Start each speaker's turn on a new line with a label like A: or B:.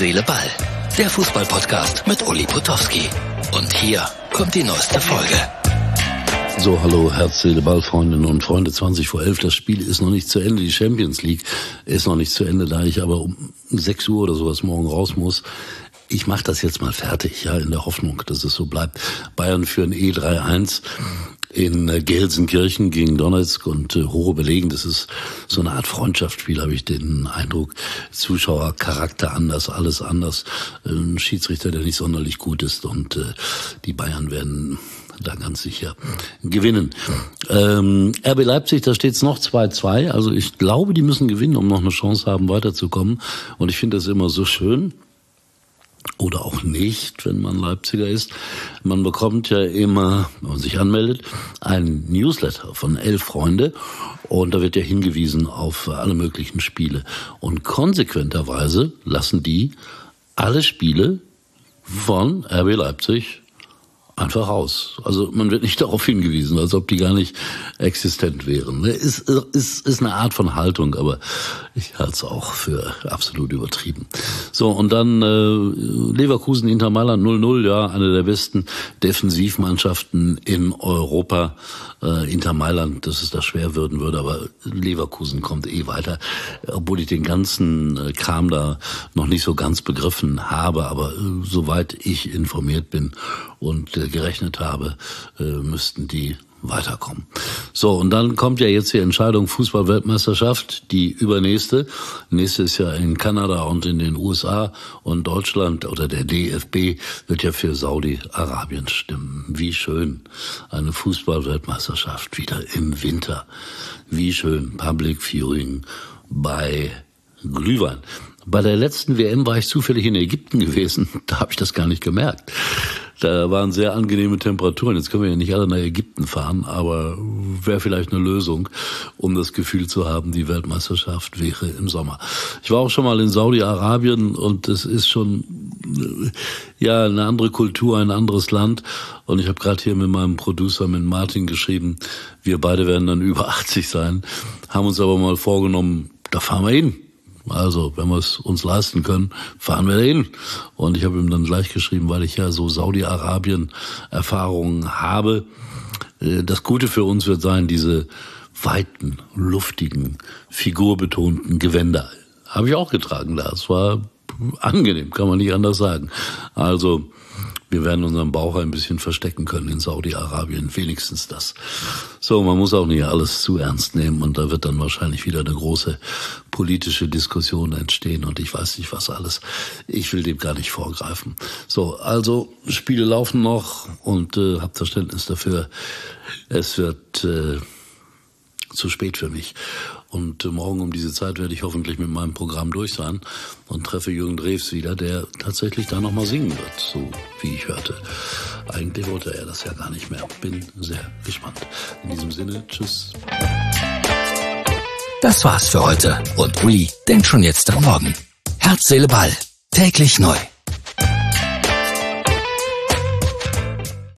A: Seele, Ball. Der Fußball-Podcast mit Uli Potowski. Und hier kommt die neueste Folge.
B: So, hallo, Herz, Seele, Ball, Freundinnen und Freunde, 20:11. Das Spiel ist noch nicht zu Ende, die Champions League ist noch nicht zu Ende, da ich aber um 6 Uhr oder sowas morgen raus muss. Ich mache das jetzt mal fertig, ja, in der Hoffnung, dass es so bleibt. Bayern führen 3-1 in Gelsenkirchen gegen Donetsk und hohe belegen. Das ist so eine Art Freundschaftsspiel, habe ich den Eindruck. Zuschauer, Charakter anders, alles anders. Ein Schiedsrichter, der nicht sonderlich gut ist, und die Bayern werden da ganz sicher gewinnen. RB Leipzig, da steht's noch 2-2. Also ich glaube, die müssen gewinnen, um noch eine Chance haben, weiterzukommen. Und ich finde das immer so schön. Oder auch nicht, wenn man Leipziger ist. Man bekommt ja immer, wenn man sich anmeldet, einen Newsletter von 11 Freunde, und da wird ja hingewiesen auf alle möglichen Spiele. Und konsequenterweise lassen die alle Spiele von RB Leipzig einfach raus. Also man wird nicht darauf hingewiesen, als ob die gar nicht existent wären. Ist eine Art von Haltung, aber ich halte es auch für absolut übertrieben. So, und dann Leverkusen, Inter Mailand 0-0, ja, eine der besten Defensivmannschaften in Europa. Inter Mailand, dass es da schwer werden würde, aber Leverkusen kommt weiter, obwohl ich den ganzen Kram da noch nicht so ganz begriffen habe, aber soweit ich informiert bin und gerechnet habe, müssten die weiterkommen. So, und dann kommt ja jetzt die Entscheidung Fußball-Weltmeisterschaft, die übernächste. Nächste ist ja in Kanada und in den USA, und Deutschland oder der DFB wird ja für Saudi-Arabien stimmen. Wie schön. Eine Fußball-Weltmeisterschaft wieder im Winter. Wie schön. Public Viewing bei Glühwein. Bei der letzten WM war ich zufällig in Ägypten gewesen. Da habe ich das gar nicht gemerkt. Da waren sehr angenehme Temperaturen. Jetzt können wir ja nicht alle nach Ägypten fahren, aber wäre vielleicht eine Lösung, um das Gefühl zu haben, die Weltmeisterschaft wäre im Sommer. Ich war auch schon mal in Saudi-Arabien, und es ist schon ja eine andere Kultur, ein anderes Land. Und ich habe gerade hier mit meinem Producer, mit Martin, geschrieben, wir beide werden dann über 80 sein, haben uns aber mal vorgenommen, da fahren wir hin. Also, wenn wir es uns leisten können, fahren wir dahin. Und ich habe ihm dann gleich geschrieben, weil ich ja so Saudi-Arabien-Erfahrungen habe. Das Gute für uns wird sein, diese weiten, luftigen, figurbetonten Gewänder. Habe ich auch getragen da. Es war angenehm, kann man nicht anders sagen. Also, wir werden unseren Bauch ein bisschen verstecken können in Saudi-Arabien, wenigstens das. So, man muss auch nicht alles zu ernst nehmen, und da wird dann wahrscheinlich wieder eine große politische Diskussion entstehen und ich weiß nicht was alles. Ich will dem gar nicht vorgreifen. So, also Spiele laufen noch, und habt Verständnis dafür. Es wird zu spät für mich. Und morgen um diese Zeit werde ich hoffentlich mit meinem Programm durch sein und treffe Jürgen Drews wieder, der tatsächlich da nochmal singen wird, so wie ich hörte. Eigentlich wollte er das ja gar nicht mehr. Bin sehr gespannt. In diesem Sinne, tschüss.
A: Das war's für heute, und Uli denkt schon jetzt am Morgen. Herz, Seele, Ball. Täglich neu.